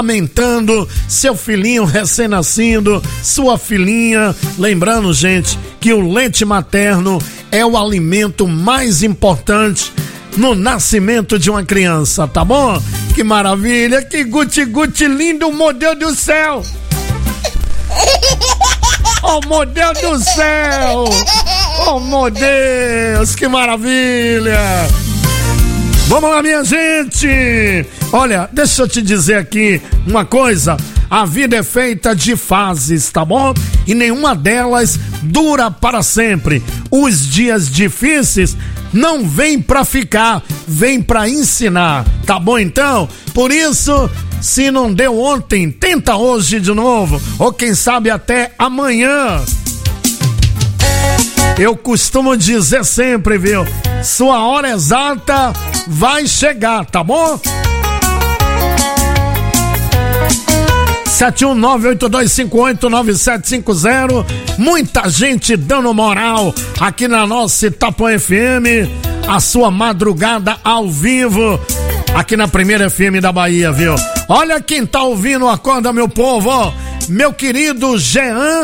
Lamentando seu filhinho recém-nascido, sua filhinha. Lembrando, gente, que o leite materno é o alimento mais importante no nascimento de uma criança, tá bom? Que maravilha, que guti-guti lindo, meu Deus do céu! Oh, meu Deus do céu! Oh, meu Deus, que maravilha! Vamos lá, minha gente! Olha, deixa eu te dizer aqui uma coisa. A vida é feita de fases, tá bom? E nenhuma delas dura para sempre. Os dias difíceis não vêm pra ficar, vêm pra ensinar, tá bom então? Por isso, se não deu ontem, tenta hoje de novo, ou quem sabe até amanhã. Eu costumo dizer sempre, viu? Sua hora exata vai chegar, tá bom? 71982589750. Muita gente dando moral aqui na nossa Itapuã FM, a sua madrugada ao vivo aqui na primeira FM da Bahia, viu? Olha quem tá ouvindo, acorda meu povo, ó. Meu querido Jean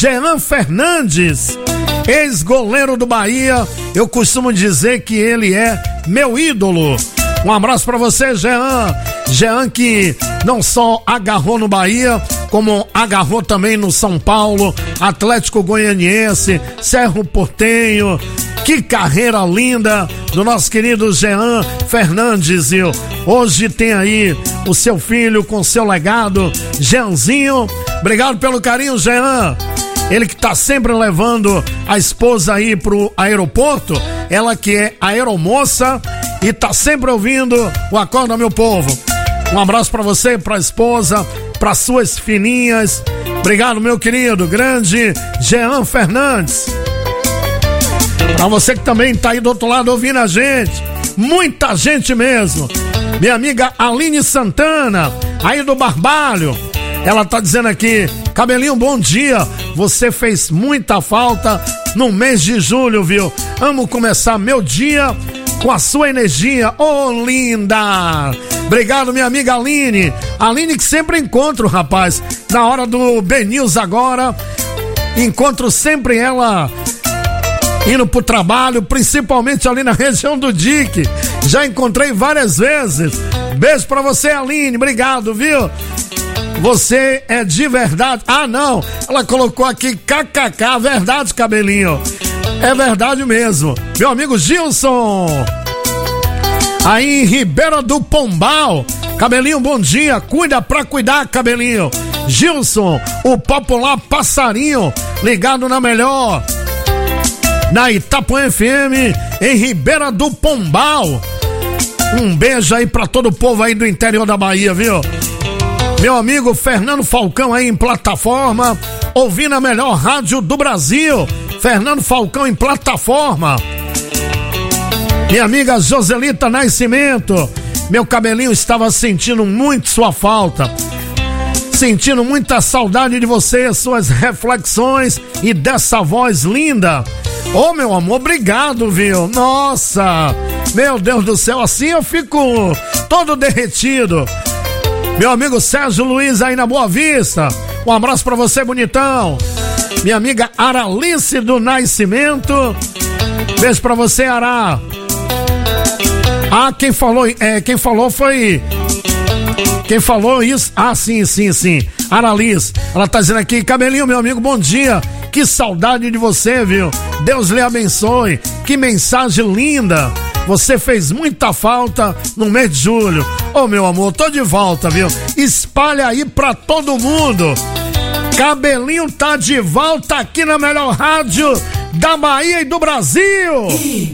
Fernandes, ex-goleiro do Bahia. Eu costumo dizer que ele é meu ídolo. Um abraço pra você, Jean. Jean que não só agarrou no Bahia, como agarrou também no São Paulo, Atlético Goianiense, Cerro Porteño. Que carreira linda do nosso querido Jean Fernandes, viu? Hoje tem aí o seu filho com seu legado, Jeanzinho. Obrigado pelo carinho, Jean. Ele que tá sempre levando a esposa aí pro aeroporto, ela que é aeromoça e tá sempre ouvindo o Acorda Meu Povo. Um abraço pra você, pra esposa, pra suas filhinhas. Obrigado, meu querido, grande Jean Fernandes. Pra você que também tá aí do outro lado ouvindo a gente, muita gente mesmo. Minha amiga Aline Santana, aí do Barbalho, ela tá dizendo aqui: Cabelinho, bom dia, você fez muita falta no mês de julho, viu? Amo começar meu dia com a sua energia, ô linda! Obrigado, minha amiga Aline. Aline que sempre encontro, rapaz, na hora do BNews agora, encontro sempre ela indo pro trabalho, principalmente ali na região do Dique. Já encontrei várias vezes. Beijo pra você, Aline, obrigado, viu? Você é de verdade. Ah, não, ela colocou aqui KKK, verdade, Cabelinho. É verdade mesmo. Meu amigo Gilson, aí em Ribeira do Pombal. Cabelinho, bom dia, cuida pra cuidar, Cabelinho. Gilson, o popular passarinho, ligado na melhor, na Itapuã FM, em Ribeira do Pombal. Um beijo aí pra todo o povo aí do interior da Bahia, viu? Meu amigo Fernando Falcão aí em plataforma, ouvindo a melhor rádio do Brasil. Fernando Falcão em plataforma. Minha amiga Joselita Nascimento, meu Cabelinho estava sentindo muito sua falta, sentindo muita saudade de você, suas reflexões e dessa voz linda. Ô, meu amor, obrigado, viu? Nossa, meu Deus do céu, assim eu fico todo derretido. Meu amigo Sérgio Luiz aí na Boa Vista, um abraço pra você, bonitão. Minha amiga Aralice do Nascimento, beijo pra você, Ara. Ah, quem falou foi... Quem falou isso? Ah, sim. Aralice, ela tá dizendo aqui: Cabelinho, meu amigo, bom dia. Que saudade de você, viu? Deus lhe abençoe. Que mensagem linda. Você fez muita falta no mês de julho. Ô, meu amor, tô de volta, viu? Espalha aí pra todo mundo. Cabelinho tá de volta aqui na melhor rádio da Bahia e do Brasil.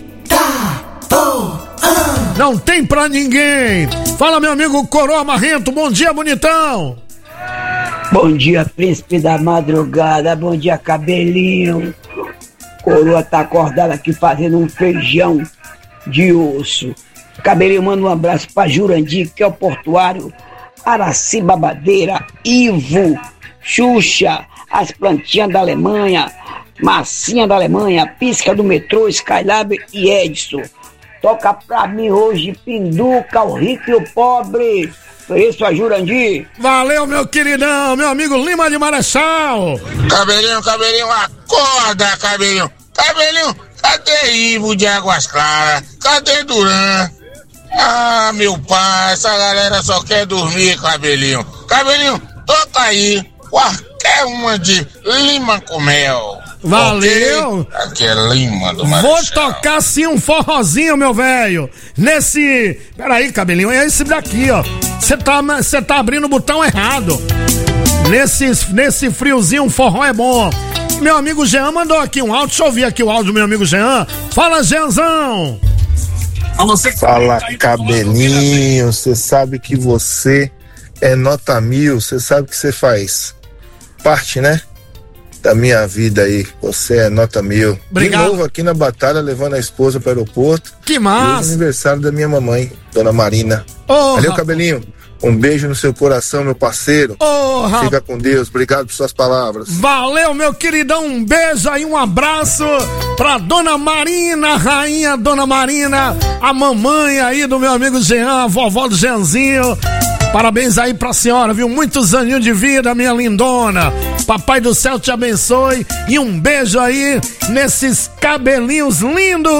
Não tem pra ninguém. Fala, meu amigo Coroa Marrento, bom dia, bonitão. Bom dia, príncipe da madrugada, bom dia, Cabelinho. Coroa tá acordado aqui fazendo um feijão de osso. Cabelinho, manda um abraço pra Jurandir, que é o portuário, Araci Babadeira, Ivo, Xuxa, as plantinhas da Alemanha, Massinha da Alemanha, Pisca do Metrô, Skylab e Edson. Toca pra mim hoje, Pinduca, o rico e o pobre. Por isso, a Jurandir. Valeu, meu queridão, meu amigo Lima de Marechal. Cabelinho, acorda, Cabelinho. Cabelinho, cadê Ivo de Águas Claras? Cadê Duran? Ah, meu pai, essa galera só quer dormir, Cabelinho. Cabelinho, toca aí qualquer uma de Lima com Mel. Valeu! Okay? Aqui é Lima do Marechal. Vou tocar sim um forrozinho, meu velho. Peraí, Cabelinho, é esse daqui, ó. Você tá abrindo o botão errado. Nesse friozinho, um forró é bom. Meu amigo Jean mandou aqui um áudio. Deixa eu ouvir aqui o áudio do meu amigo Jean. Fala, Jeanzão! Fala, Cabelinho. Você sabe que você é nota 1000. Você sabe que você faz parte, né? Da minha vida aí, você é nota 1000. Obrigado. De novo aqui na batalha, levando a esposa para o aeroporto. Que massa! E o aniversário da minha mamãe, Dona Marina. Valeu, Cabelinho. Um beijo no seu coração, meu parceiro. Fica com Deus, obrigado por suas palavras. Valeu, meu queridão, um beijo aí, um abraço pra Dona Marina, rainha Dona Marina, a mamãe aí do meu amigo Jean, a vovó do Jeanzinho. Parabéns aí pra senhora, viu? Muitos aninhos de vida, minha lindona. Papai do céu te abençoe e um beijo aí nesses cabelinhos lindos.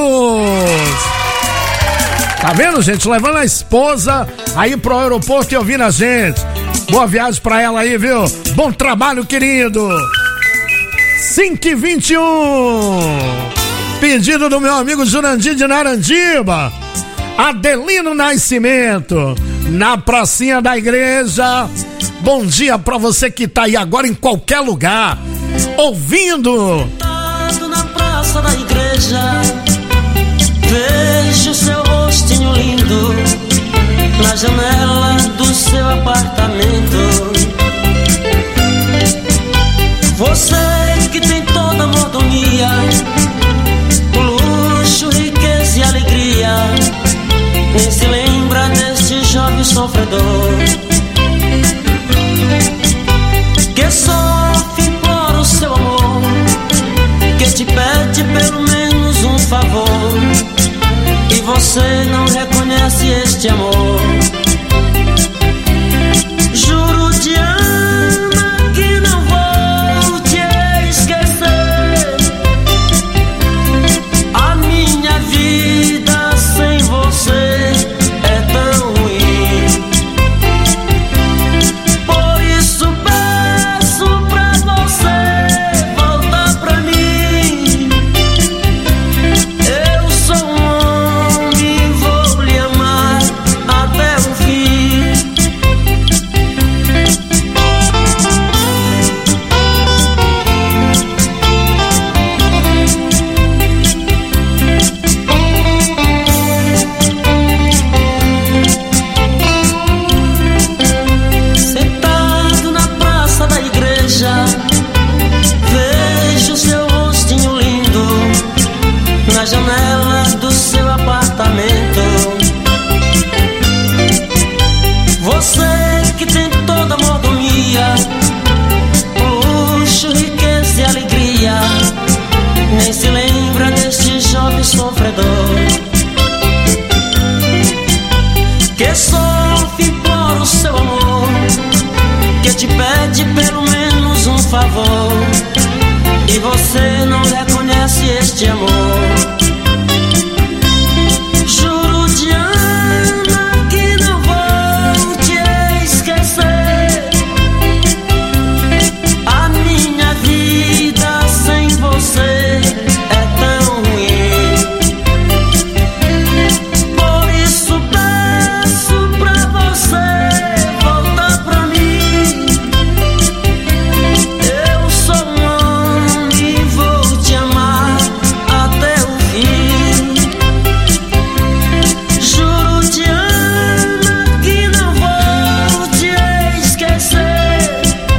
Tá vendo, gente? Levando a esposa aí pro aeroporto e ouvindo a gente. Boa viagem pra ela aí, viu? Bom trabalho, querido. 5h21. Pedido do meu amigo Jurandir de Narandiba. Adelino Nascimento, na pracinha da igreja. Bom dia pra você que tá aí agora em qualquer lugar, ouvindo. Na praça da igreja, vejo seu rostinho lindo na janela do seu apartamento. Você que tem toda a mordomia, luxo, riqueza e alegria, nem se lembra deste jovem sofredor que sofre por o seu amor, que te pede pelo menos um favor, e você não reconhece este amor. Juro te amo que não vou te esquecer. A minha vida sem você é tão ruim. Por isso peço pra você voltar pra mim. Eu sou um homem, vou lhe amar até o fim. Sentado na praça da igreja, vejo seu rostinho lindo na janela do seu apartamento. Você que tem toda a mordomia, luxo, riqueza e alegria, nem se lembra deste jovem sofredor que sofre por o seu amor, que te pede pelo menos um favor, e você não reconhece este amor. Juro te amo que não vou te esquecer. A minha vida sem você é tão ruim. Por isso peço pra você voltar pra mim. Eu sou um homem, vou te amar até o fim. Juro te amo que não vou te esquecer.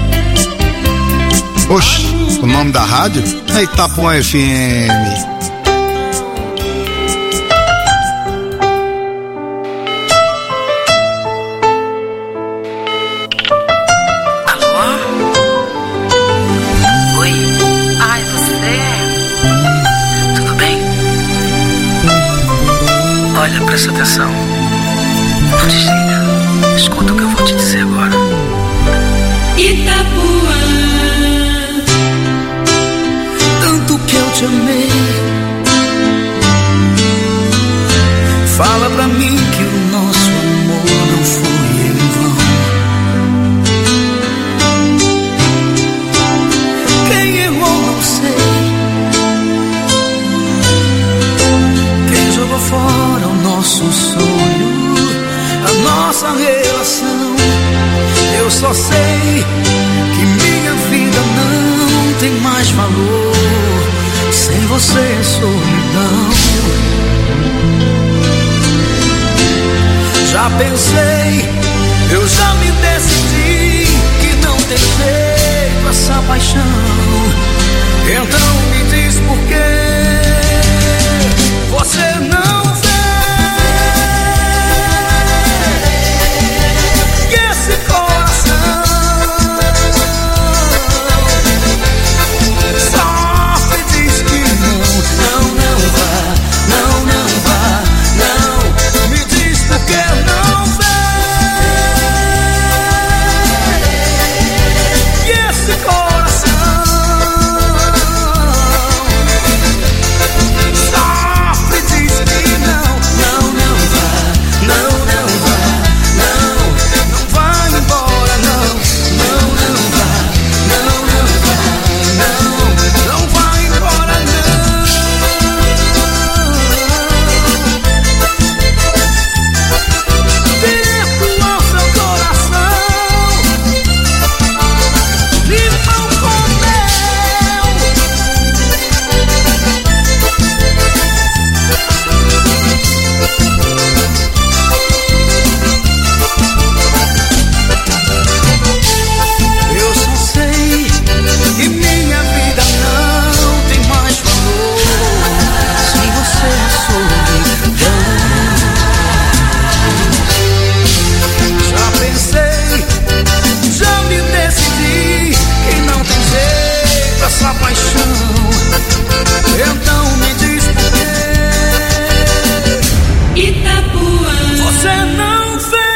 Oxe, o nome da rádio é Itapuã FM. Oi, você? Tudo bem? Presta atenção. Não desliga. Escuta o que eu vou te dizer agora. Itapuã. Tanto que eu te amei. Fala pra mim que o nosso amor não foi em vão. Quem errou não sei. Quem jogou fora o nosso sonho, a nossa relação. Eu só sei que minha vida não tem mais valor. Sem você é solidão. Já pensei, eu já me decidi que não tem jeito essa paixão. Então me diz por quê você não vê que esse coração sofre e diz que não vá, não vá, não. Me diz por que não vê que esse coração sofre e diz que não vá, não vá, não vai embora, não vá, não vai embora, não. Direto ao seu coração, limão com mel. Eu só sei que minha vida não tem mais valor se você é solidão. Já pensei, já me decidi que não tem jeito essa paixão. Então me diz por quê Itapuã você não vê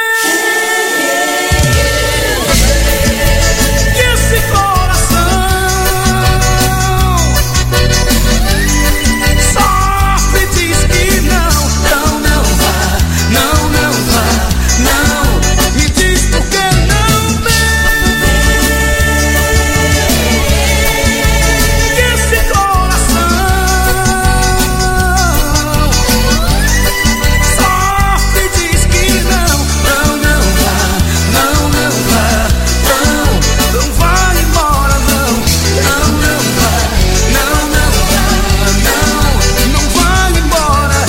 que esse coração sofre e diz que não vá, não vá, não. Me diz por que não vê que esse coração sofre e diz que não vá, não vai embora, não vá, não vai embora,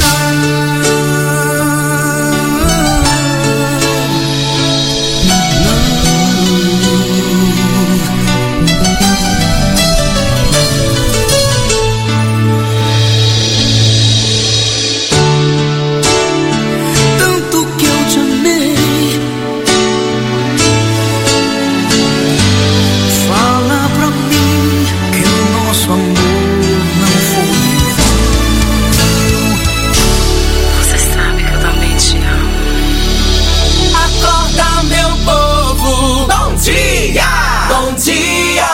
tanto que eu te amei. Fala pra mim que o nosso amor não foi em vão. Você sabe que eu também te amo. Acorda, meu povo, bom dia, bom dia.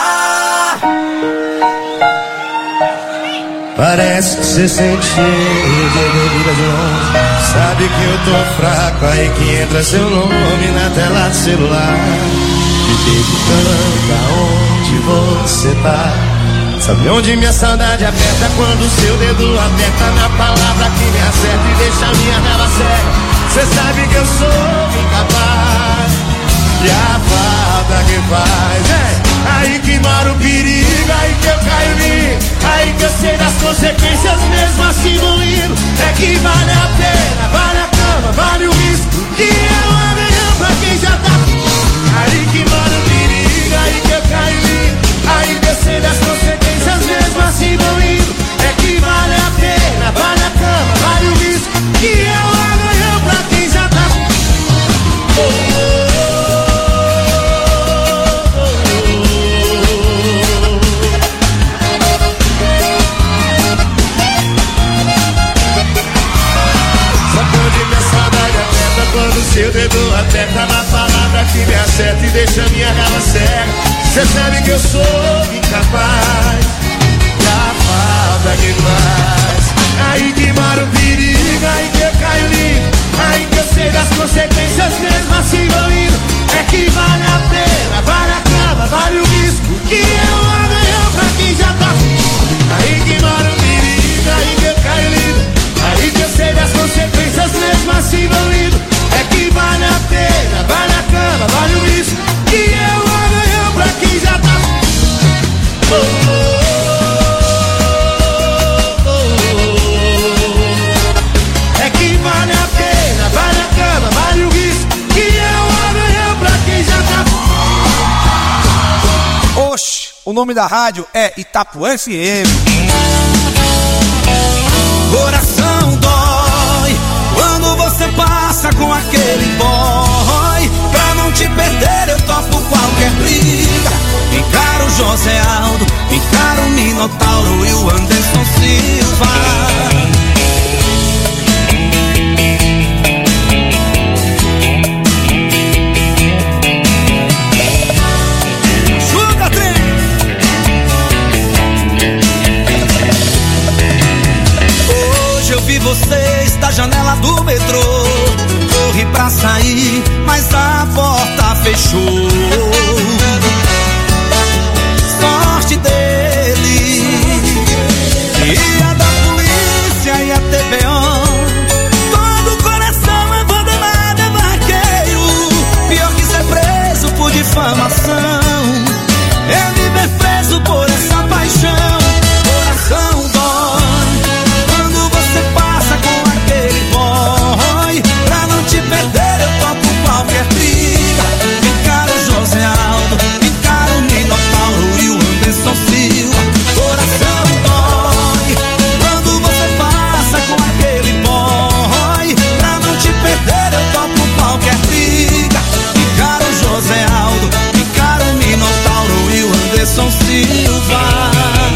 Parece que você sente cheio de bebida de longe. Sabe que eu tô fraco, aí que entra seu nome na tela do celular. Me perguntando aonde você tá. Sabe onde minha saudade aperta quando o seu dedo aperta na palavra que me acerta e deixa a minha raiva cega. Cê sabe que eu sou incapaz e a falta que faz, aí que mora o perigo, aí que eu caio nisso, aí que eu sei das consequências mesmo assim doído. É que vale a pena, vale a cama, vale o risco, que é uma amanhã pra quem já tá. Aí que mora o perigo, aí que eu caio nisso, aí que eu sei das consequências mesmo assim doído. É que vale a pena, vale a cama, vale o risco, que é uma amanhã pra quem já tá. O nome da rádio é Itapuã FM. Coração dói quando você passa com aquele boy. Pra não te perder eu topo qualquer briga. Encaro o José Aldo, encaro o Minotauro e o Anderson Silva. Vi vocês da janela do metrô. Corri pra sair, mas a porta fechou. Sorte dele. Ia da polícia e a TBO. Todo coração é abandonado, é vaqueiro. Pior que ser preso por difamação é viver preso por essa paixão. Coração dói pra não te perder eu topo qualquer briga. Encaro o José Aldo, encaro o Minotauro e o Anderson Silva. Coração dói quando você passa com aquele boy. Pra não te perder eu topo qualquer briga. Encaro o José Aldo, encaro o Minotauro e o Anderson Silva.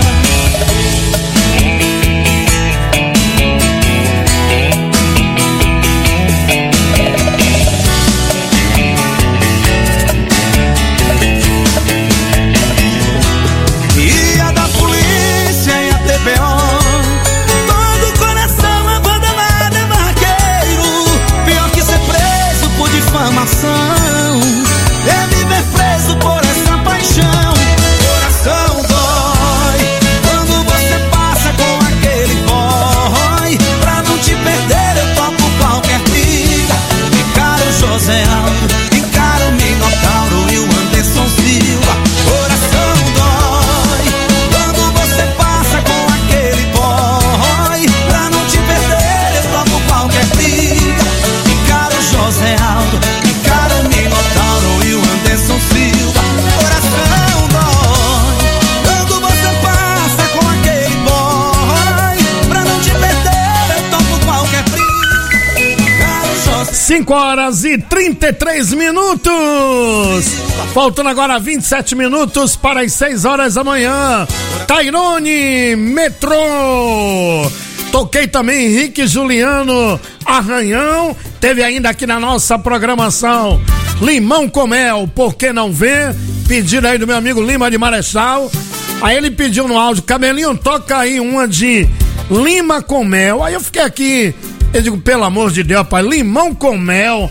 Todo coração abandonado é vaqueiro. Pior que ser preso por difamação é viver preso por essa paixão. Coração dói quando você passa com aquele boy. Pra não te perder eu topo qualquer briga. Encaro o José Aldo, encaro o Minotauro e o Anderson Silva. Coração dói quando você passa com aquele boy. Pra não te perder eu topo qualquer briga. Encaro o José Aldo, encaro o Minotauro e o Anderson Silva. Coração dói quando você passa com aquele boy. Pra não te perder eu topo qualquer briga. 5 horas e 33 minutos. Faltando agora 27 minutos para as 6 horas da manhã. Tairone Metrô. Toquei também Henrique Juliano Arranhão. Teve ainda aqui na nossa programação Limão com Mel, Por Que Não Ver? Pedido aí do meu amigo Lima de Marechal. Aí ele pediu no áudio: Cabelinho, toca aí uma de Lima com Mel. Aí eu fiquei aqui, eu digo, pelo amor de Deus, pai, Limão com Mel.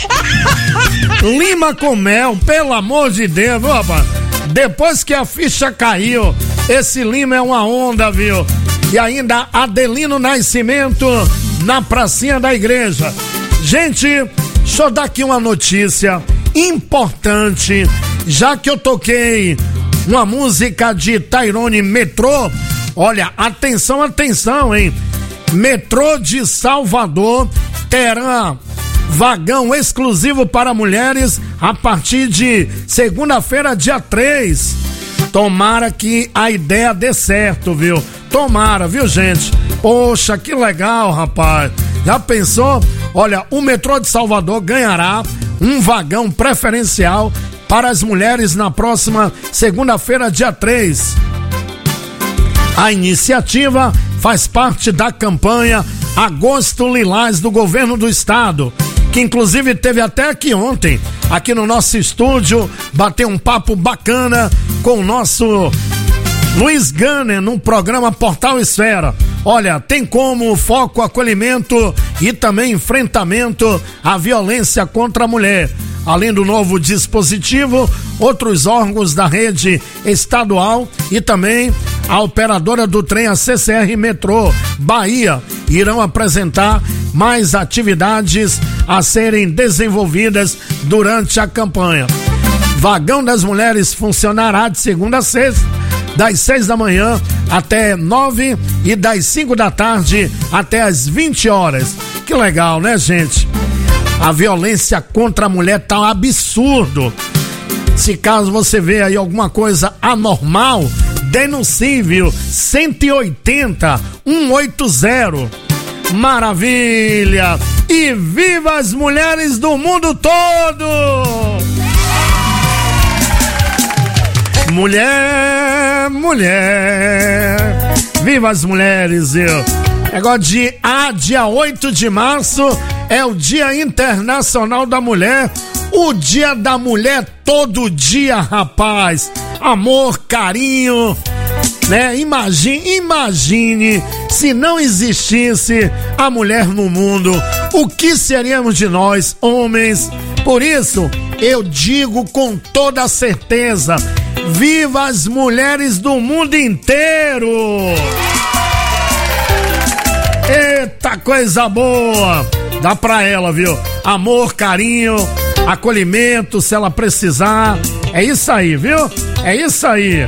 Lima com Mel, pelo amor de Deus, viu, rapaz? Depois que a ficha caiu, esse Lima é uma onda, viu? E ainda Adelino Nascimento na pracinha da igreja. Gente, deixa eu dar aqui uma notícia importante. Já que eu toquei uma música de Tairone Metrô, olha, atenção, atenção, hein? Metrô de Salvador terá vagão exclusivo para mulheres a partir de segunda-feira, dia 3. Tomara que a ideia dê certo, viu? Tomara, viu, gente? Poxa, que legal, rapaz. Já pensou? Olha, o Metrô de Salvador ganhará um vagão preferencial para as mulheres na próxima segunda-feira, dia 3. A iniciativa faz parte da campanha Agosto Lilás do governo do estado, que inclusive teve até aqui ontem, aqui no nosso estúdio, bateu um papo bacana com o nosso Luiz Gunner no programa Portal Esfera. Olha, tem como foco acolhimento e também enfrentamento à violência contra a mulher. Além do novo dispositivo, outros órgãos da rede estadual e também a operadora do trem, a CCR Metrô Bahia, irão apresentar mais atividades a serem desenvolvidas durante a campanha. Vagão das Mulheres funcionará de segunda a sexta, das 6 da manhã até 9 e das 5 da tarde até as 20 horas. Que legal, né, gente? A violência contra a mulher tá um absurdo. Se caso você vê aí alguma coisa anormal, denuncie, viu? 180 180. Maravilha! E viva as mulheres do mundo todo! Mulher, mulher, viva as mulheres, viu? Negócio de dia 8 de março é o Dia Internacional da Mulher, o Dia da Mulher todo dia, rapaz. Amor, carinho, né? Imagine se não existisse a mulher no mundo, o que seríamos de nós, homens? Por isso, eu digo com toda certeza, viva as mulheres do mundo inteiro! Eita, coisa boa! Dá pra ela, viu? Amor, carinho, acolhimento, se ela precisar. É isso aí, viu? É isso aí.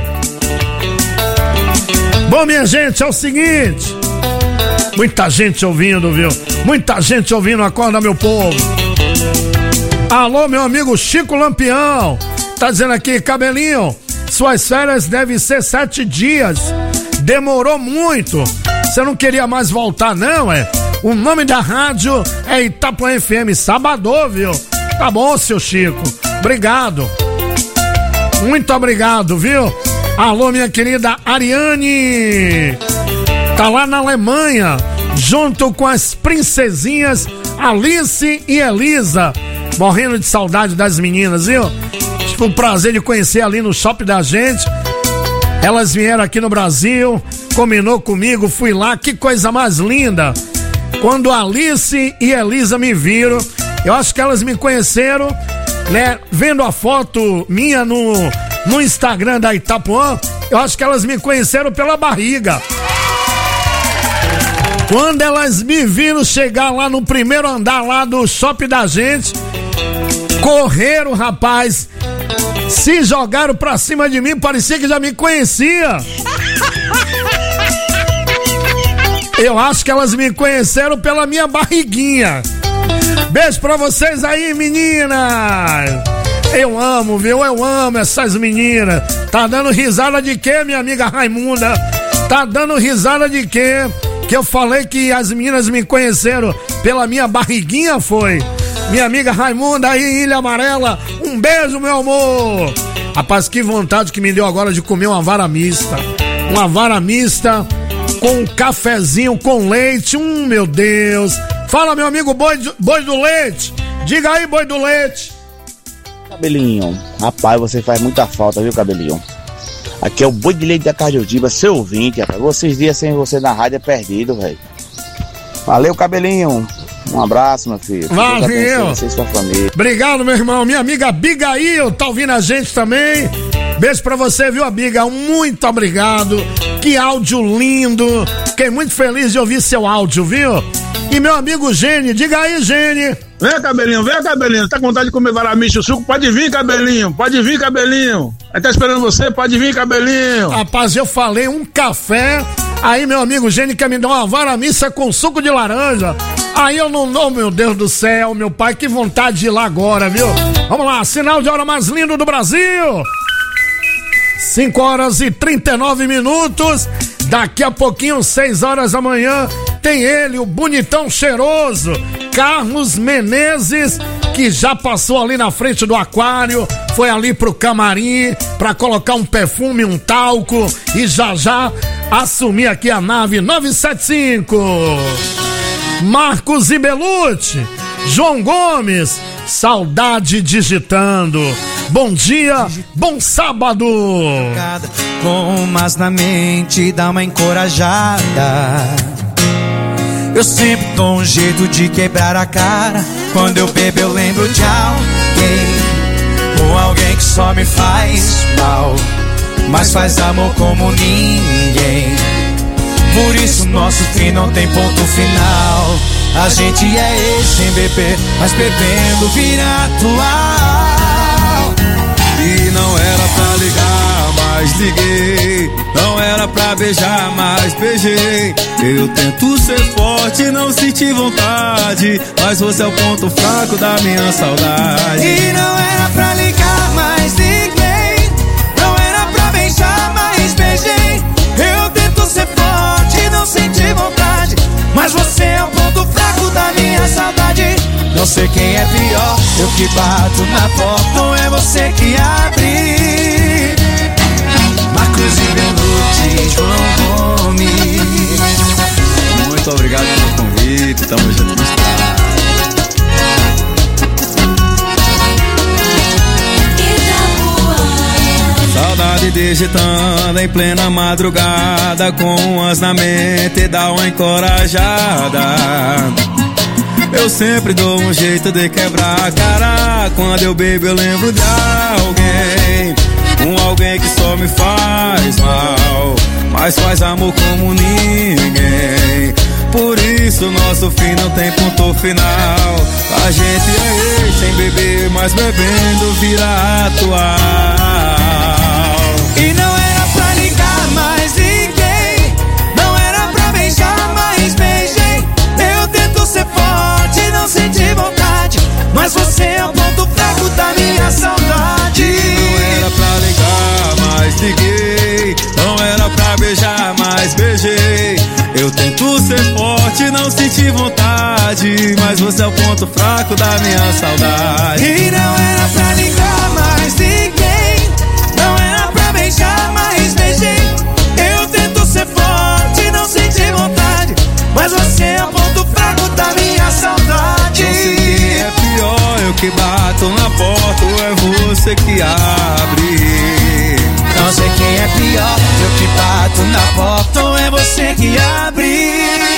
Bom, minha gente, é o seguinte. Muita gente ouvindo, viu? Muita gente ouvindo, acorda, meu povo. Alô, meu amigo Chico Lampião. Tá dizendo aqui, cabelinho, suas férias devem ser 7 dias. Demorou muito. Você não queria mais voltar, não, é? O nome da rádio é Itapuã FM, Sabadão, viu? Tá bom, seu Chico. Obrigado. Muito obrigado, viu? Alô, minha querida Ariane. Tá lá na Alemanha, junto com as princesinhas Alice e Elisa. Morrendo de saudade das meninas, viu? Tive o prazer de conhecer ali no shopping da gente. Elas vieram aqui no Brasil, combinou comigo, fui lá, que coisa mais linda. Quando Alice e Elisa me viram, eu acho que elas me conheceram, né? Vendo a foto minha no Instagram da Itapuã, eu acho que elas me conheceram pela barriga. Quando elas me viram chegar lá no primeiro andar lá do shopping da gente, correram, rapaz, se jogaram pra cima de mim, parecia que já me conhecia. Eu acho que elas me conheceram pela minha barriguinha. Beijo pra vocês aí, meninas. Eu amo, viu? Eu amo essas meninas. Tá dando risada de quê, minha amiga Raimunda? Tá dando risada de quê? Que eu falei que as meninas me conheceram pela minha barriguinha, foi? Minha amiga Raimunda aí, Ilha Amarela, um beijo, meu amor. Rapaz, que vontade que me deu agora de comer uma vara mista. Uma vara mista com um cafezinho com leite, meu Deus. Fala, meu amigo boi do leite. Diga aí, boi do leite. Cabelinho, rapaz, você faz muita falta, viu, Cabelinho? Aqui é o boi de leite da Cardiotiba, seu ouvinte, rapaz. Vocês dias sem você na rádio é perdido, velho. Valeu, Cabelinho. Um abraço, meu filho. Valeu. Você e sua família. Obrigado, meu irmão. Minha amiga Abigail tá ouvindo a gente também. Beijo pra você, viu, Abigail? Muito obrigado. Que áudio lindo. Fiquei muito feliz de ouvir seu áudio, viu? E meu amigo Gene, diga aí, Gene. Vem, Cabelinho. Tá com vontade de comer varamicho suco? Pode vir, Cabelinho. A gente tá esperando você, pode vir, Cabelinho. Rapaz, eu falei um café. Aí meu amigo Gene quer me dar uma varamissa com suco de laranja. Aí eu não, meu Deus do céu, meu pai, que vontade de ir lá agora, viu? Vamos lá, sinal de hora mais lindo do Brasil. 5h39. Daqui a pouquinho, 6h da manhã, tem ele, o bonitão cheiroso, Carlos Menezes, que já passou ali na frente do aquário, foi ali pro camarim pra colocar um perfume, um talco e já assumir aqui a nave 975. Marcos Ibelucci, João Gomes, saudade digitando. Bom dia, bom sábado. Com mas na mente dá uma encorajada. Eu sempre dou um jeito de quebrar a cara. Quando eu bebo eu lembro de alguém, ou alguém que só me faz mal, mas faz amor como ninguém. Por isso nosso fim não tem ponto final. A gente é ex sem beber, mas bebendo vira atual. E não era pra ligar, mas liguei. Não era pra beijar, mas beijei. Eu tento ser forte, não senti vontade, mas você é o ponto fraco da minha saudade. E não era pra ligar, mas liguei. que bato na porta ou é você que abre? Marcos e Benuti, João Gomes. Muito obrigado pelo convite, tamo junto nos pratos. Saudade digitando em plena madrugada, com umas na mente dá uma encorajada. Eu sempre dou um jeito de quebrar a cara. Quando eu bebo eu lembro de alguém, alguém que só me faz mal, mas faz amor como ninguém. Por isso nosso fim não tem ponto final. A gente é ex sem beber, mas bebendo vira atual. E não era pra ligar mais ninguém, não era pra beijar, mas beijei. Eu tento ser forte, não senti vontade, mas você é o ponto fraco da minha saudade. Não era pra ligar, mas liguei. Não era pra beijar, mas beijei. Eu tento ser forte, não senti vontade, mas você é o ponto fraco da minha saudade. E não era pra ligar mais ninguém, não era pra beijar, mas beijei. Eu tento ser forte, não senti vontade, mas você é o ponto fraco da minha saudade. Não sei quem é pior, eu que bato na porta ou é você que abre? Não sei quem é pior, eu que bato na porta ou é você que abre?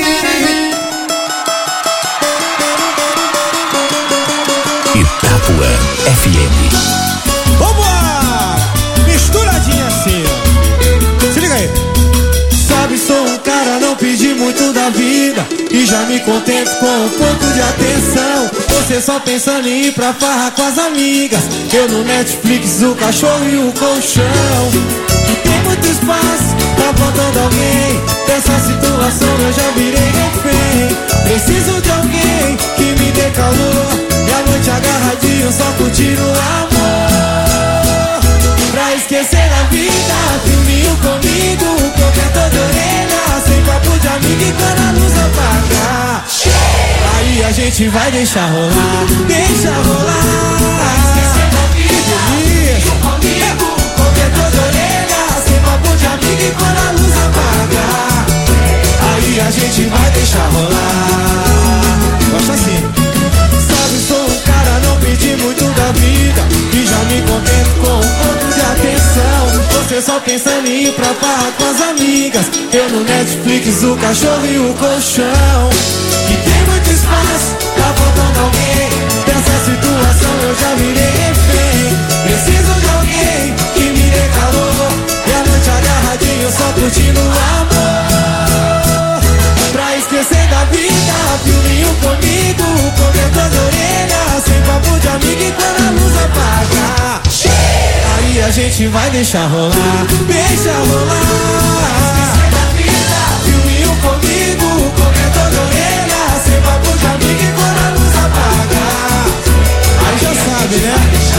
Itapuã FM. Vambora! Misturadinha assim, ó. Se liga aí. Sabe, sou um cara, não pedi muito da vida e já me contento com um pouco de atenção. Você só pensando em ir pra farra com as amigas, eu no Netflix, o cachorro e o colchão. Tem muito espaço, tá faltando alguém. Dessa situação eu já virei refém. Preciso de alguém que me dê calor e a noite agarradinho só curtindo o amor. Pra esquecer a vida, filminho comigo, cobertor de orelha, sem papo de amigo e quando a luz apagar, aí a gente vai deixar rolar, deixa rolar. Pra esquecer da vida, filminho comigo, cobertor de orelha, sem papo de amigo e quando a luz apagar, aí a gente vai deixar rolar. Gosta assim. Sabe, sou um cara, não pedi muito da vida e já me contento com um pouco de atenção. Você só pensando em ir pra farra com as amigas, eu no Netflix, o cachorro e o colchão. E tem muito espaço, tá faltando alguém. Dessa situação eu já virei refém. Preciso de alguém que me dê calor e a noite agarradinho só curtindo o amor. Pra esquecer da vida, filminho comigo, cobertor de orelha, sem papo de amigo e quando a luz apagar, aí a gente vai deixar rolar, deixa rolar. Pra esquecer da vida, filminho comigo, cobertor de orelha, sem papo de amigo e quando a luz apagar, aí já sabe, né?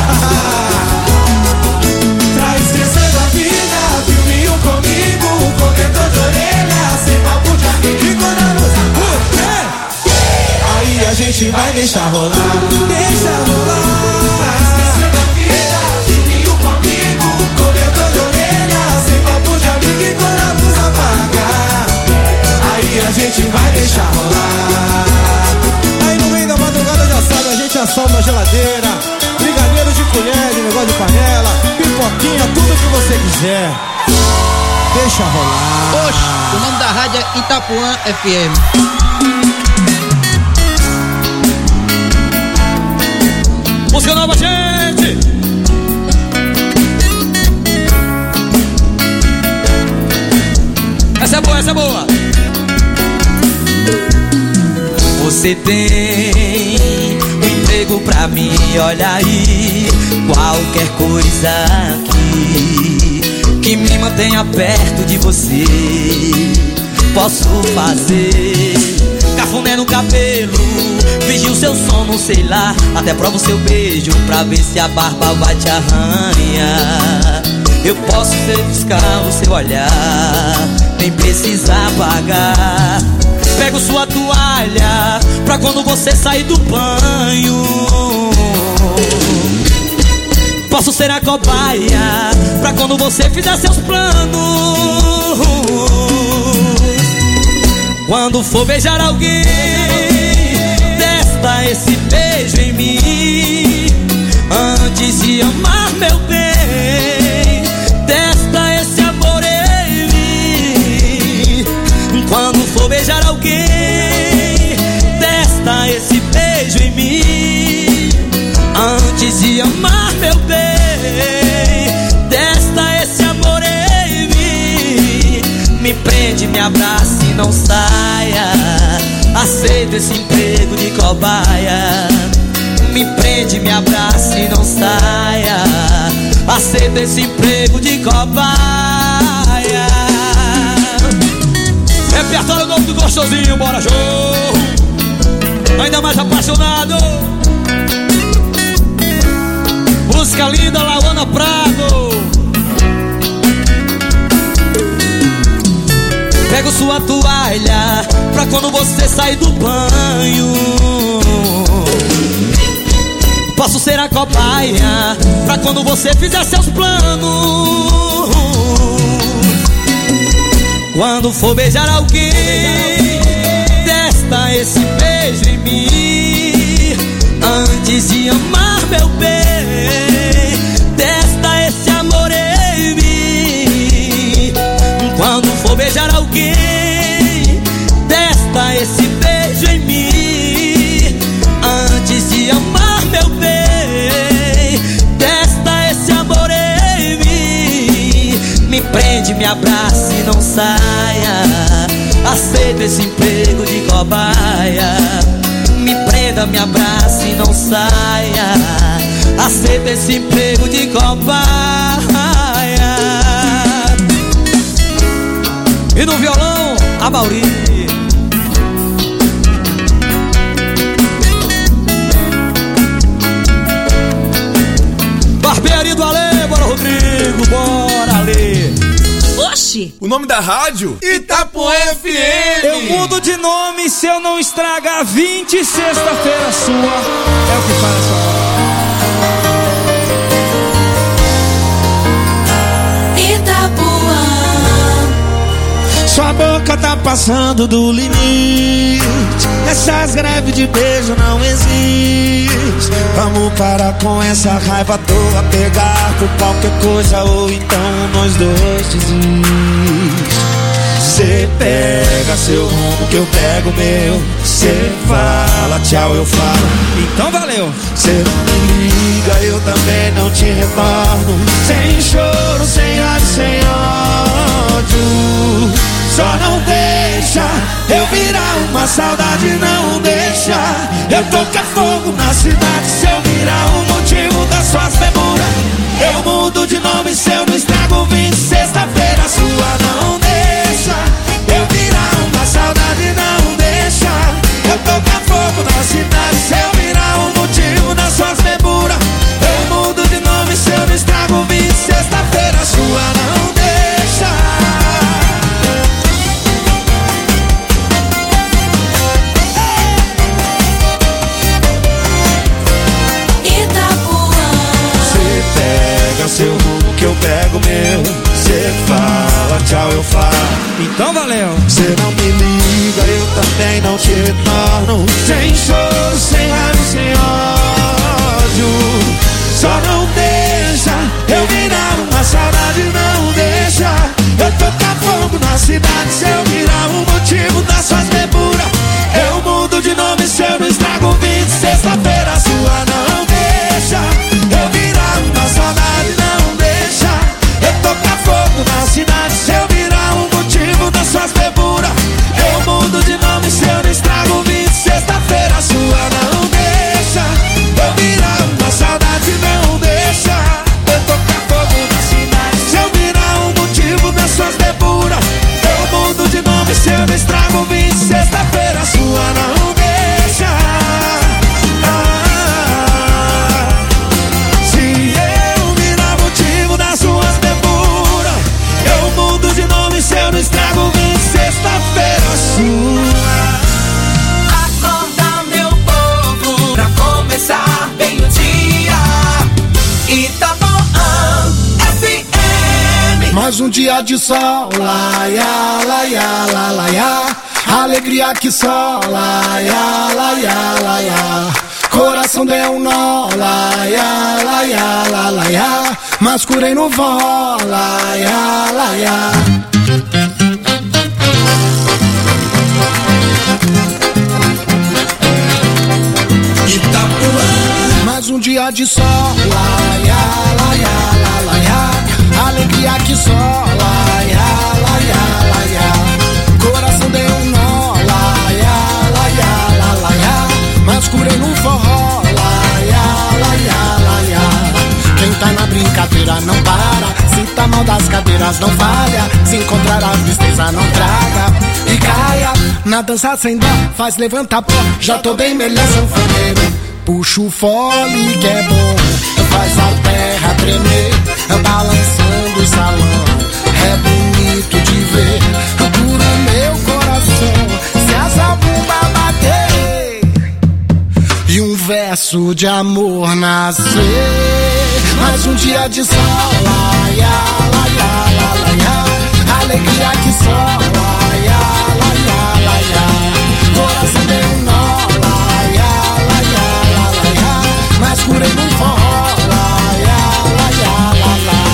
Pra esquecer da vida, filminho comigo, cobertor de orelha, sem papo de amigo e quando a luz apagar, aí a gente vai deixar rolar, deixa rolar. Pra esquecer da vida, filminho comigo, cobertor de orelha, sem papo de amigo e quando a luz apagar, aí a gente vai deixar rolar. Aí no meio da madrugada já sabe, a gente assalta a geladeira, brigadeiro de colher, de negócio de panela, pipoquinha, tudo que você quiser. Deixa rolar. Oxe, o nome da rádio é Itapuã FM. Música nova, gente! Essa é boa, essa é boa! Você tem um emprego pra mim, olha aí, qualquer coisa aqui que me mantenha perto de você, posso fazer. Cafuné no cabelo, fingir o seu sono, sei lá, até provo seu beijo pra ver se a barba vai te arranhar. Eu posso ser fiscal, seu olhar, nem precisar pagar. Pego sua toalha pra quando você sair do banho, Posso ser a cobaia pra quando você fizer seus planos. Quando for beijar alguém, testa esse beijo em mim. Antes de amar, meu bem, testa esse amor em mim. Quando for beijar alguém, testa esse beijo em mim. Antes de amar, meu bem, testa esse amor em mim. Me prende, me abraça e não saia. Aceita esse emprego de cobaia. Me prende, me abraça e não saia. Aceita esse emprego de cobaia. Repertório novo do gostosinho, bora show. Ainda mais apaixonado. Música linda, Lauana Prado. Pego sua toalha pra quando você sair do banho. Posso ser a cobaia pra quando você fizer seus planos. Quando for beijar alguém, testa esse beijo em mim. Antes de amar, meu bem, testa esse amor em mim. Quando for beijar alguém, testa esse beijo em mim. Antes de amar, meu bem, testa esse amor em mim. Me prende, me abraça e não saia. Aceita esse emprego de cobaia. Me prenda, me abraça e não saia. Aceita esse emprego de cobaia. E no violão, a Mauri. Barbearia do Ale, bora Rodrigo, bora Ale. Oxi! O nome da rádio? Itapuã FM! Eu mudo de nome se eu não estragar 20 sexta-feira sua. É o que faz a sua. Sua boca tá passando do limite. Essas greves de beijo não existem. Vamos parar com essa raiva à toa. Pegar por qualquer coisa ou então nós dois desistimos. Cê pega seu rumo que eu pego o meu. Cê fala tchau, eu falo, então valeu. Cê não me liga, eu também não te retorno. Sem choro, sem ódio, sem ódio. Só não deixa eu virar uma saudade, não deixa eu tocar fogo na cidade. Se eu virar o motivo das suas demoras, eu mudo de nome se eu não estrago 20 sexta-feira sua. Não deixa eu virar uma saudade, não deixa eu tocar fogo na cidade. Se eu virar o motivo das suas demoras, eu mudo de nome se eu não estrago 20 sexta-feira sua. Não deixa. Seu rumo que eu pego meu. Cê fala tchau, eu falo, então valeu. Cê não me liga, eu também não te retorno. Sem choro, sem raiva, sem ódio. Só não deixa eu virar uma saudade, não deixa eu tocar fogo na cidade. Se eu virar o motivo das suas deburas, eu mudo de nome se eu não estrago 20 sexta-feira sua. Não deixa eu virar uma saudade, não deixa eu tocar fogo na cidade. Se eu virar o motivo das suas deburas, eu mudo de nome se eu não estrago 20 sexta-feira sua. Não deixa. mais um dia de sol, laia, laia, laia, laia. Alegria que só, laia, laia, laia. Coração deu um nó, laia, laia, laia, laia. Mas curei no vó, laia, laia. Itapuã, mais um dia de sol, laia, laia, laia, laia. Alegria que só, laia, laia, laia. Coração deu um nó, laia, laia, laia, laia. Mas curei no forró, laia, laia, laia. Quem tá na brincadeira não para, se tá mal das cadeiras não falha, se encontrar a tristeza não traga e caia. Na dança sem dó, faz levantar pó, já tô bem melhor sanfoneiro. Puxa o fole que é bom, faz a terra tremer, balançando o salão, é bonito de ver. Cura meu coração, se a zabumba bater e um verso de amor nascer. Mais um dia de sol, laia, laia, laia, laia. Alegria que só, laia, laia, laia. Coração deu um nó, laia, laia, laia, laia. Mas curei no forró, laia, laia, laia.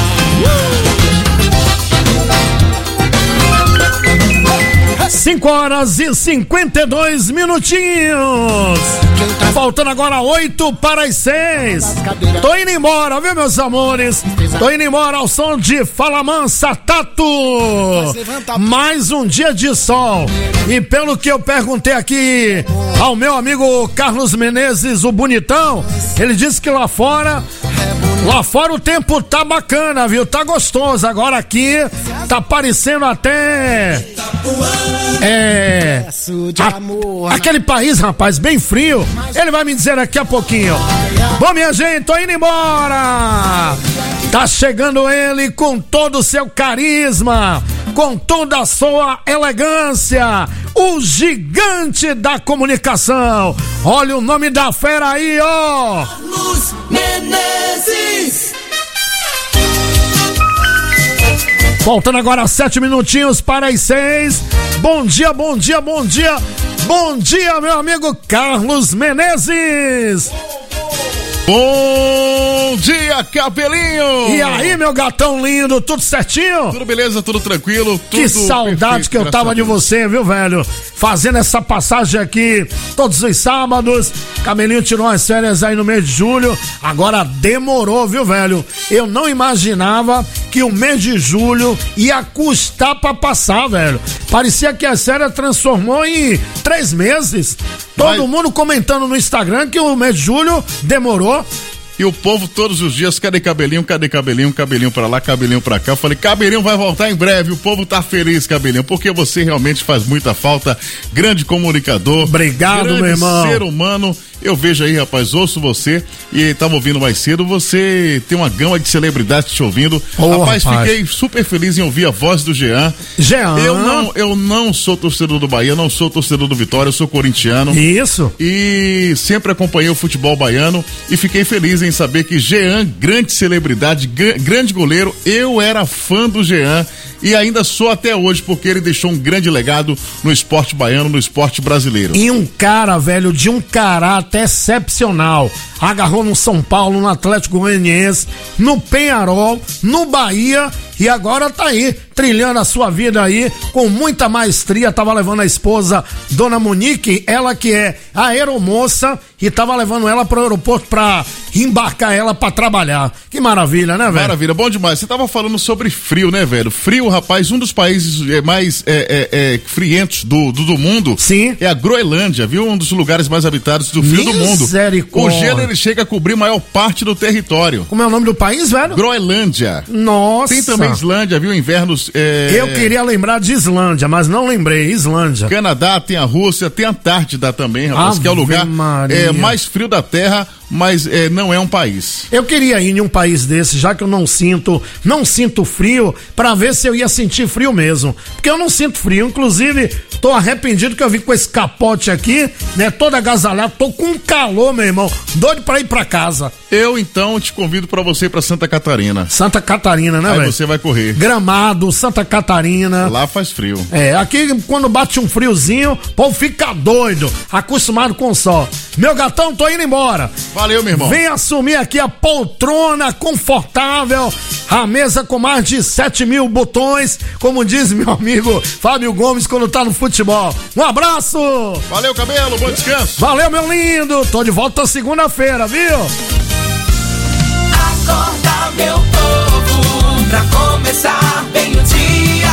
5h52 minutinhos. Faltando agora 8:06. Tô indo embora, viu, meus amores? Tô indo embora ao som de Fala Mansa Tatu. Mais um dia de sol. E pelo que eu perguntei aqui ao meu amigo Carlos Menezes, o bonitão, ele disse que lá fora o tempo tá bacana, viu? Tá gostoso. Agora aqui tá parecendo até aquele país, rapaz, bem frio. Ele vai me dizer daqui a pouquinho. Bom, minha gente, tô indo embora. Tá chegando ele com todo o seu carisma, com toda a sua elegância, o gigante da comunicação. Olha o nome da fera aí, ó. Carlos Menezes. Faltando agora 7 minutinhos para as 6. Bom dia, bom dia, bom dia. Bom dia, meu amigo Carlos Menezes. Bom dia, Cabelinho! E aí, meu gatão lindo, tudo certinho? Tudo beleza, tudo tranquilo, tudo que saudade perfeito, que eu tava de você, viu, velho? Fazendo essa passagem aqui todos os sábados. Cabelinho tirou umas férias aí no mês de julho. Agora demorou, viu, velho? Eu não imaginava que o mês de julho ia custar pra passar, velho. Parecia que a série transformou em 3 meses. Todo mundo comentando no Instagram que o mês de julho demorou. E o povo todos os dias, cadê Cabelinho, cadê Cabelinho, Cabelinho pra lá, Cabelinho pra cá. Eu falei, Cabelinho vai voltar em breve, o povo tá feliz, Cabelinho, porque você realmente faz muita falta, grande comunicador. Obrigado, grande meu irmão. Ser humano. Eu vejo aí, rapaz, ouço você e tava ouvindo mais cedo, você tem uma gama de celebridades te ouvindo. Rapaz, fiquei super feliz em ouvir a voz do Jean. Eu não sou torcedor do Bahia, não sou torcedor do Vitória, eu sou corintiano. Isso. E sempre acompanhei o futebol baiano e fiquei feliz em saber que Jean, grande celebridade, grande goleiro, eu era fã do Jean e ainda sou até hoje, porque ele deixou um grande legado no esporte baiano, no esporte brasileiro. E um cara, velho, de um caráter excepcional. Agarrou no São Paulo, no Atlético Goianiense, no Penharol, no Bahia e agora tá aí, trilhando a sua vida aí com muita maestria. Tava levando a esposa, Dona Monique, ela que é aeromoça, e tava levando ela pro aeroporto pra embarcar ela pra trabalhar. Que maravilha, né, velho? Maravilha, bom demais. Você tava falando sobre frio, né, velho? Frio, rapaz, um dos países mais frientos do mundo. Sim. É a Groenlândia, viu? Um dos lugares mais habitados do frio do mundo. O gelo, ele chega a cobrir maior parte do território. Como é o nome do país, velho? Groenlândia. Nossa. Tem também Islândia, viu? Invernos. Eu queria lembrar de Islândia, mas não lembrei. Islândia. Canadá, tem a Rússia, tem a Antártida também, rapaz, que é o lugar mais frio da Terra, mas não é um país. Eu queria ir em um país desse, já que eu não sinto frio, pra ver se eu ia sentir frio mesmo. Porque eu não sinto frio, inclusive tô arrependido que eu vim com esse capote aqui, né, todo agasalhado, tô com um calor, meu irmão, doido pra ir pra casa. Eu então te convido pra você ir pra Santa Catarina. Santa Catarina, né, velho? Aí você vai correr. Gramado, Santa Catarina. Lá faz frio. Aqui quando bate um friozinho, o povo fica doido, acostumado com o sol. Meu gatão, tô indo embora. Valeu, meu irmão. Vem assumir aqui a poltrona confortável, a mesa com mais de 7.000 botões, como diz meu amigo Fábio Gomes quando tá no futebol. Um abraço! Valeu, Cabelo, bom descanso. Valeu, meu lindo, tô de volta segunda-feira, viu? Acorda, meu povo, pra começar bem o dia.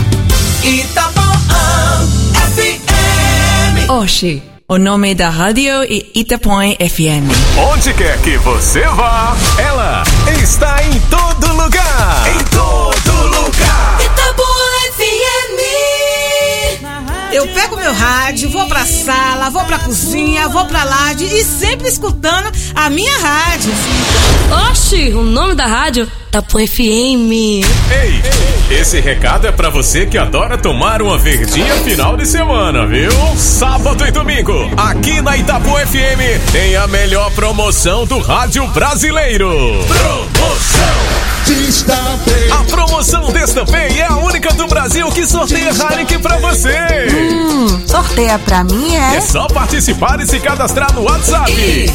Itapuã FM. Oxi, o nome da rádio é Itapuã FM. Onde quer que você vá, ela está em todo lugar. Em todo lugar. Itapuã FM. Eu pego meu rádio, vou pra sala, vou pra cozinha, vou pra laje e sempre escutando a minha rádio. Oxi, o nome da rádio Itapuã FM. Ei, esse recado é pra você que adora tomar uma verdinha final de semana, viu? Sábado e domingo, aqui na Itapuã FM, tem a melhor promoção do rádio brasileiro. Promoção Destampei. A promoção Destampei é a única do Brasil que sorteia Heineken pra você. Sorteia pra mim, é? É só participar e se cadastrar no WhatsApp.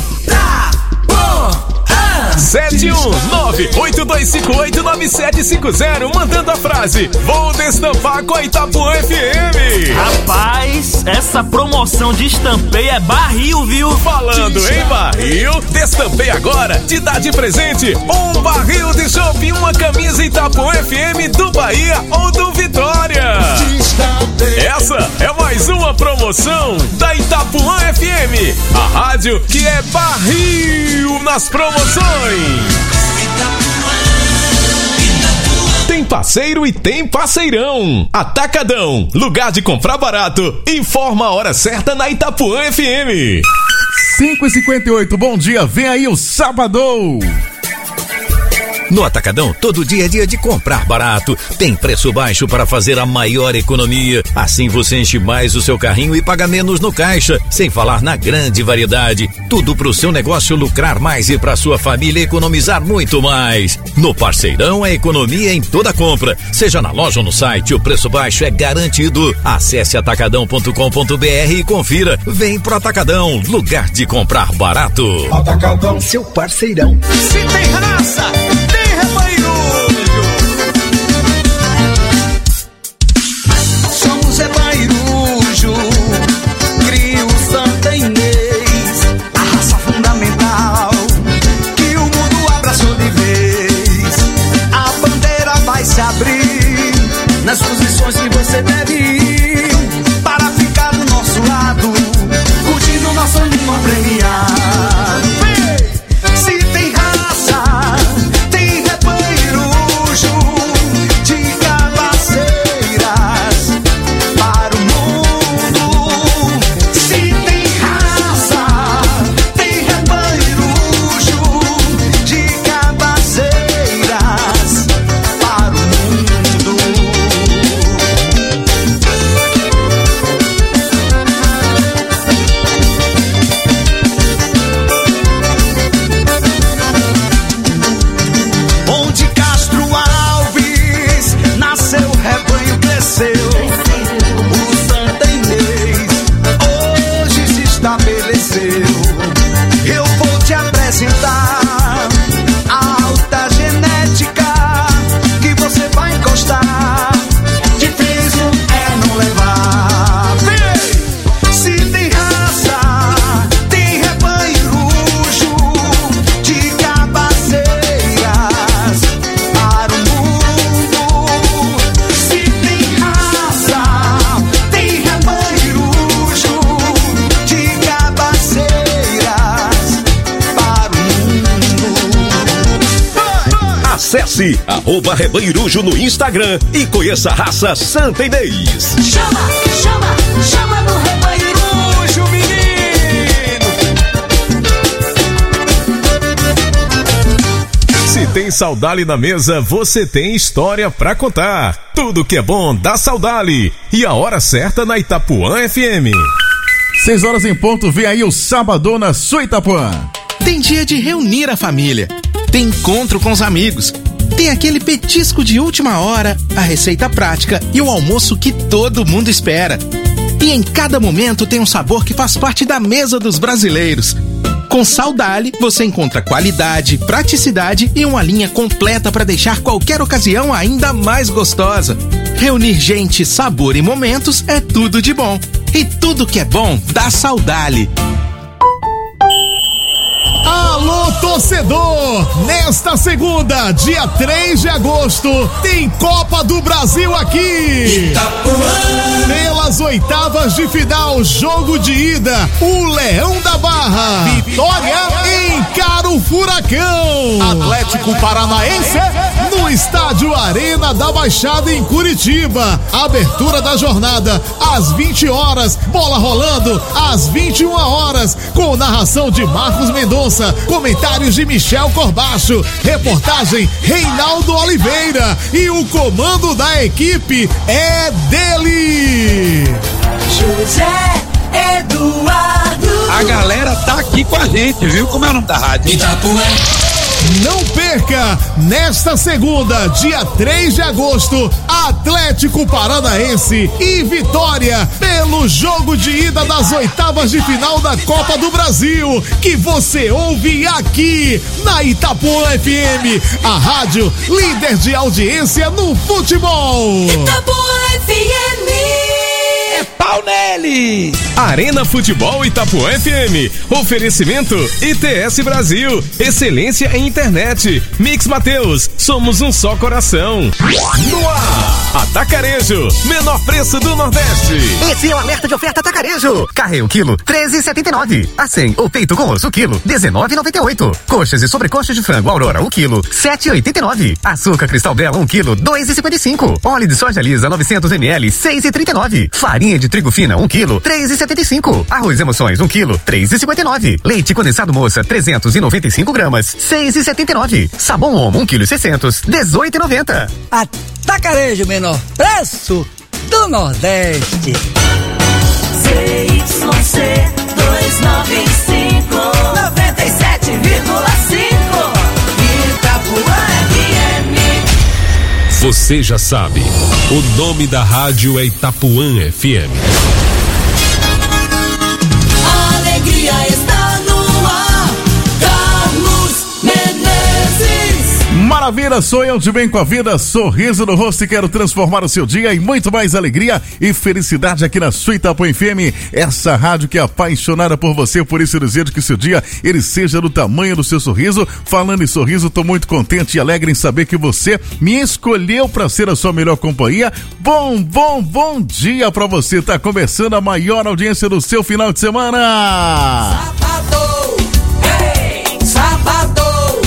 719-8258-9750, mandando a frase: vou destampar com a Itapuã FM. Rapaz, essa promoção de Destampei é barril, viu? Falando em barril, Destampei agora te dá de presente um barril de chopp e uma camisa Itapuã FM do Bahia ou do Vitória. Essa é mais uma promoção da Itapuã FM, a rádio que é barril nas promoções. Tem parceiro e tem parceirão. Atacadão, lugar de comprar barato. Informa a hora certa na Itapuã FM. 5h58, bom dia, vem aí o Sabadão. No Atacadão, todo dia é dia de comprar barato. Tem preço baixo para fazer a maior economia. Assim você enche mais o seu carrinho e paga menos no caixa. Sem falar na grande variedade. Tudo pro seu negócio lucrar mais e pra sua família economizar muito mais. No Parceirão é economia em toda compra. Seja na loja ou no site, o preço baixo é garantido. Acesse atacadão.com.br e confira. Vem pro Atacadão, lugar de comprar barato. Atacadão, seu parceirão. Se tem raça, tem Rebairujo. Somos Rebairujo, crio Santa Inês, a raça fundamental que o mundo abraçou de vez. A bandeira vai se abrir nas posições que você deve ir para ficar do nosso lado, curtindo nosso língua premiado. Se tem raça, tem Rebairujo de cabaceiras para o mundo. Se tem raça, tem Rebairujo de cabaceiras para o mundo. Onde Castro Alves nasceu, o rebanho cresceu. O Santa Inês hoje se estabeleceu. Eu vou te apresentar a alta genética que você vai gostar. Difícil é não levar. Vem! Se tem raça, tem Rebairujo de cabaceiras para o mundo. Se tem raça, tem Rebairujo de cabaceiras para o mundo. Acesse @Rebairujo no Instagram e conheça a raça Santa Inês. Chama, chama, chama no Rebairujo, menino. tem Saudale na mesa, você tem história pra contar. Tudo que é bom dá Saudale. E a hora certa na Itapuã FM. 6 horas em ponto, vem aí o Sabadão na sua Itapuã. Tem dia de reunir a família, tem encontro com os amigos, tem aquele petisco de última hora, a receita prática e o almoço que todo mundo espera. E em cada momento tem um sabor que faz parte da mesa dos brasileiros. Com Saudale, você encontra qualidade, praticidade e uma linha completa para deixar qualquer ocasião ainda mais gostosa. Reunir gente, sabor e momentos é tudo de bom. E tudo que é bom dá Saudale. Alô, torcedor! Nesta segunda, dia 3 de agosto, tem Copa do Brasil aqui! Itapuã. Pelas oitavas de final, jogo de ida, o Leão da Barra, Vitória encara o Furacão, Atlético Paranaense no estádio Arena da Baixada em Curitiba. Abertura da jornada às 20 horas, bola rolando às 21 horas, com narração de Marcos Mendonça, comentários de Michel Corbacho, reportagem Reinaldo Oliveira e o comando da equipe é dele, José Eduardo. A galera tá aqui com a gente, viu? Como é o nome da rádio? Itapuã. Não perca, nesta segunda, dia 3 de agosto, Atlético Paranaense e Vitória, pelo jogo de ida das oitavas de final da Copa do Brasil, que você ouve aqui na Itapuã FM, a rádio líder de audiência no futebol. Itapuã FM. É pau nele! Arena Futebol Itapuã FM. Oferecimento ITS Brasil. Excelência em internet. Mix Mateus. Somos um só coração. No ar. Atacarejo. Menor preço do Nordeste. Esse é o alerta de oferta Atacarejo. Carré o quilo, 13,79. Acém ou peito com osso, quilo, 19,98. Coxas e sobrecoxas de frango Aurora, o quilo, 7,89. Açúcar Cristal Bela, 1 quilo, 2,55. Óleo de soja lisa, 900 ml, 6,39. Farinha de trigo fina, 1 quilo, 3,75. Arroz Emoções, 1 quilo, 3,59. Leite condensado Moça, 395 gramas, 6,79. Sabão Omo, 1 quilo, 600, 18,90. Atacarejo, menor preço do Nordeste. ZYC 295 97,5 Itapuã FM. Você já sabe, o nome da rádio é Itapuã FM. A alegria está no ar. Carlos Menezes. Maravilha, sou eu de bem com a vida, sorriso no rosto e quero transformar o seu dia em muito mais alegria e felicidade aqui na sua Itapuã FM, essa rádio que é apaixonada por você, por isso eu desejo que o seu dia, ele seja do tamanho do seu sorriso. Falando em sorriso, tô muito contente e alegre em saber que você me escolheu para ser a sua melhor companhia. Bom dia pra você, tá começando a maior audiência do seu final de semana. Sábado, ei, sábado.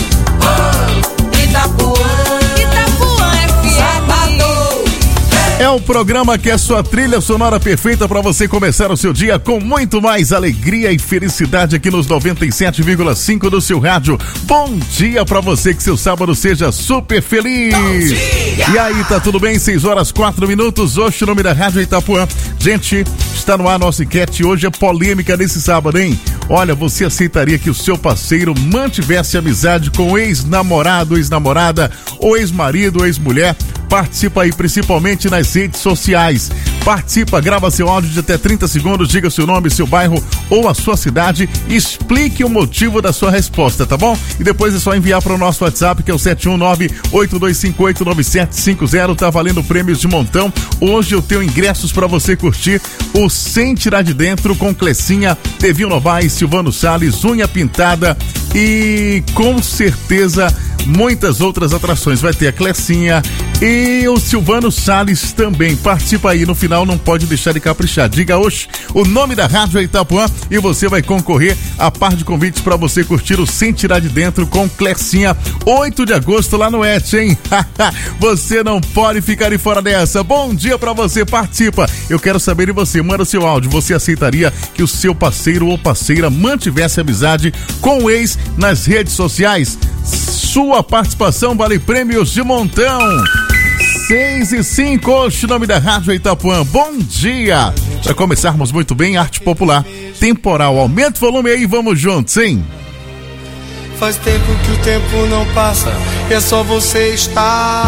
É o programa que é sua trilha sonora perfeita para você começar o seu dia com muito mais alegria e felicidade aqui nos 97,5 do seu rádio. Bom dia para você, que seu sábado seja super feliz. E aí, tá tudo bem? 6 horas 4 minutos. Hoje o nome da rádio é Itapuã. Gente, está no ar a nossa enquete. Hoje é polêmica nesse sábado, hein? Olha, você aceitaria que o seu parceiro mantivesse amizade com ex-namorado, ex-namorada, ou ex-marido, ou ex-mulher? Participa aí, principalmente nas redes sociais. Participa, grava seu áudio de até 30 segundos, diga seu nome, seu bairro ou a sua cidade, explique o motivo da sua resposta, tá bom? E depois é só enviar para o nosso WhatsApp, que é o 719-8258-9750, tá valendo prêmios de montão. Hoje eu tenho ingressos para você curtir o Sem Tirar de Dentro com Clecinha, Tevinho Novaes, Silvano Salles, Unha Pintada e com certeza muitas outras atrações. Vai ter a Clecinha e o Silvano Salles também. Participa aí, no final não pode deixar de caprichar. Diga hoje o nome da rádio é Itapuã e você vai concorrer a par de convites para você curtir o Sem Tirar de Dentro com Clecinha, 8 de agosto lá no ET, hein? Você não pode ficar de fora dessa. Bom dia pra você, participa. Eu quero saber de você, manda seu áudio. Você aceitaria que o seu parceiro ou parceira mantivesse amizade com o ex nas redes sociais? Sua participação vale prêmios de montão. 6:05, o nome da Rádio Itapuã. Bom dia! Para começarmos muito bem, arte popular. Temporal, aumenta o volume aí, vamos juntos, hein? Faz tempo que o tempo não passa, e é só você estar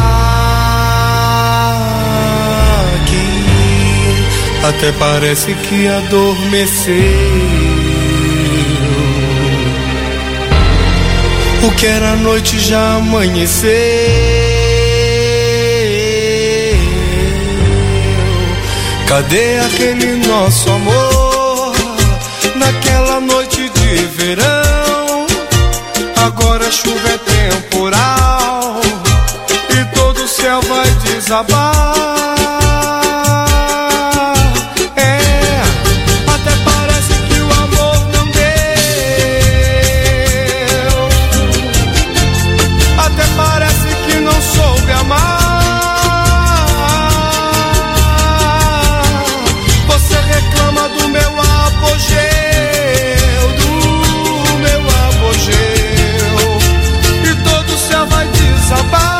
aqui. Até parece que adormeceu. O que era noite já amanheceu. Cadê aquele nosso amor naquela noite de verão? Agora a chuva é temporal e todo o céu vai desabar. É, até parece que o amor não deu. Até parece que não soube amar. Você reclama do meu apogeu, do meu apogeu, e todo o céu vai desabar.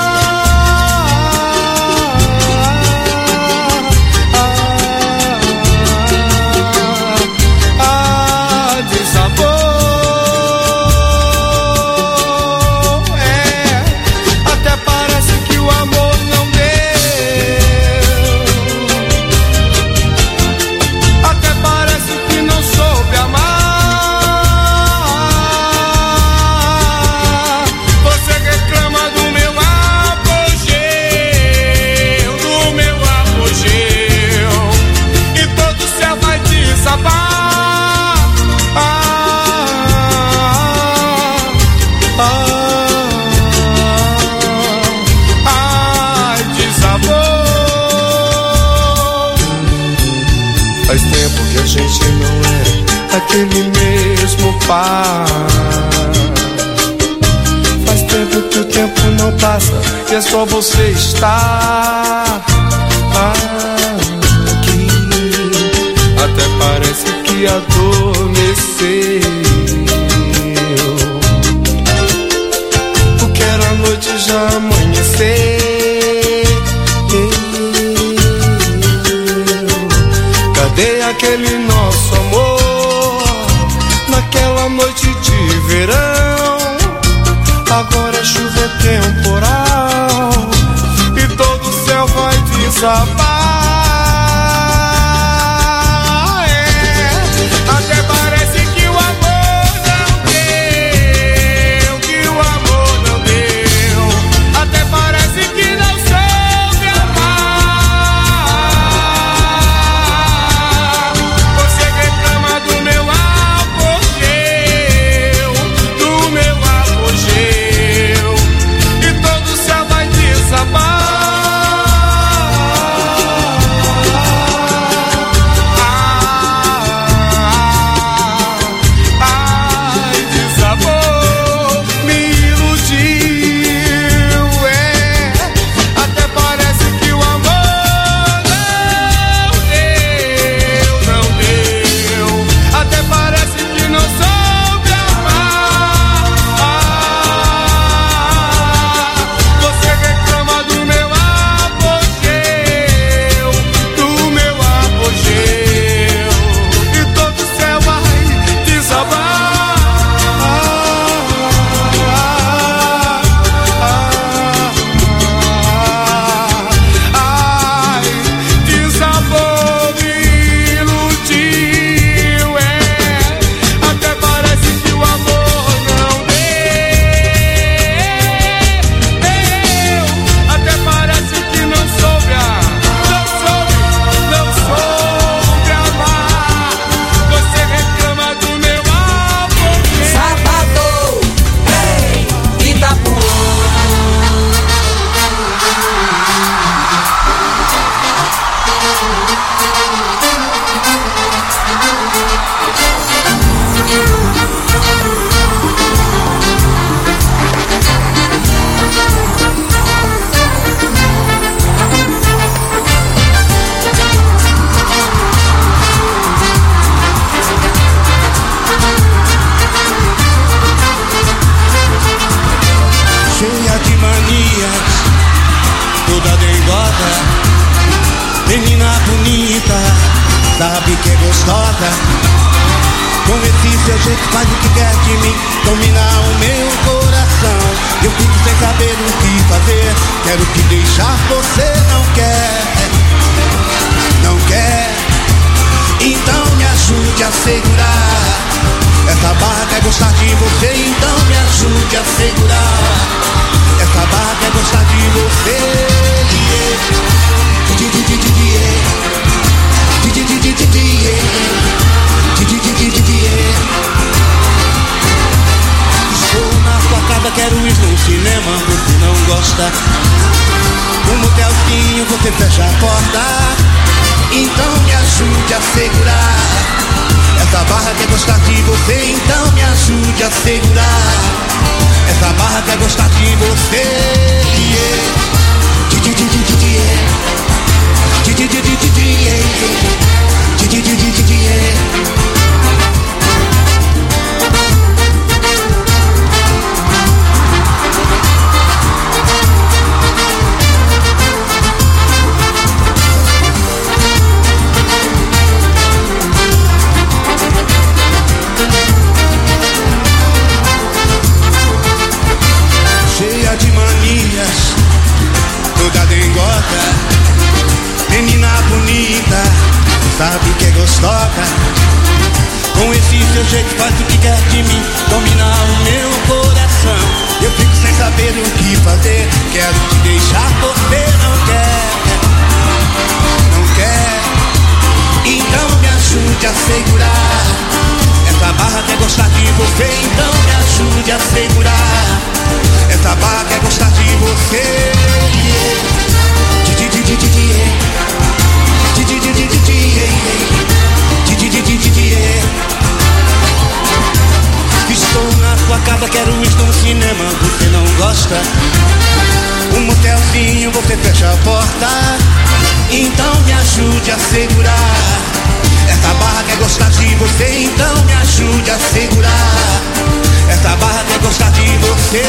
Desabou. É, até parece que o amor não deu. Até parece que não soube amar. Você reclama do meu apogeu, e todo o céu vai desabar. Desabou. Faz tempo que a gente não é aquele mesmo par. Faz tempo que o tempo não passa, e é só você estar aqui. Até parece que adormeceu. O que era noite já amanheceu. Cadê aquele nosso amor naquela noite de verão? Agora a chuva é temporal e todo o céu vai desabar. É, até parece que o amor não deu, que o amor não deu. Até parece que não soube amar. Você reclama do meu apogeu, do meu apogeu, e todo o céu vai desabar. Menina bonita, sabe que é gostosa. Com esse seu jeito faz o que quer de mim, dominar o meu coração. Eu fico sem saber o que fazer, quero te deixar, você não quer. Não quer, então me ajude a segurar. Essa barra quer gostar de você, então me ajude a segurar. Essa barra quer gostar de você. Estou na sua casa, quero ir no cinema, você não gosta. Um motelzinho, você fecha a porta. Então me ajude a segurar. Essa barra quer gostar de você, então me ajude a segurar. Essa barra quer gostar de você. Cheia de manias, toda dengosa. Menina bonita, sabe que é gostosa. Com esse seu jeito faz o que quer de mim, dominar o meu coração. Eu fico sem saber o que fazer, quero te deixar, você não quer. Não quer, então me ajude a segurar. Essa barra quer gostar de você, então me ajude a segurar. Essa barra quer gostar de você. Estou na sua casa, quero ir no cinema, você não gosta. Um motelzinho, você fecha a porta. Então me ajude a segurar. Essa barra quer gostar de você, então me ajude a segurar. Essa barra quer gostar de você.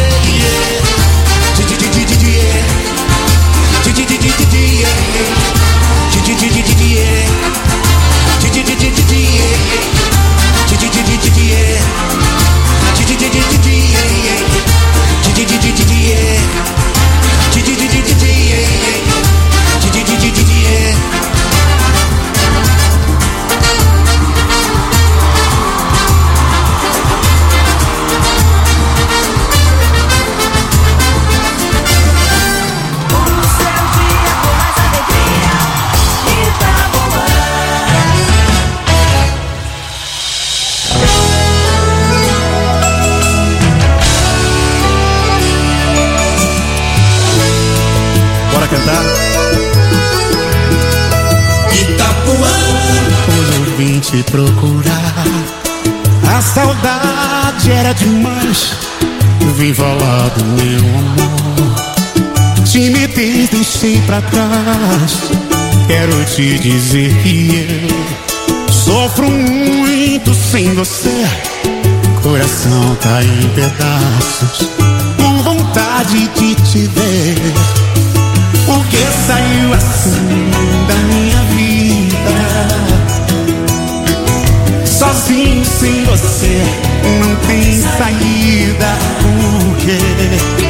Cantar Itapuã. Hoje eu vim te procurar. A saudade era demais. Eu vim falar do meu amor. Timidez deixei pra trás. Quero te dizer que eu sofro muito sem você. Coração tá em pedaços, com vontade de te ver. Porque saiu assim da minha vida. Sozinho sem você não tem saída. Por quê?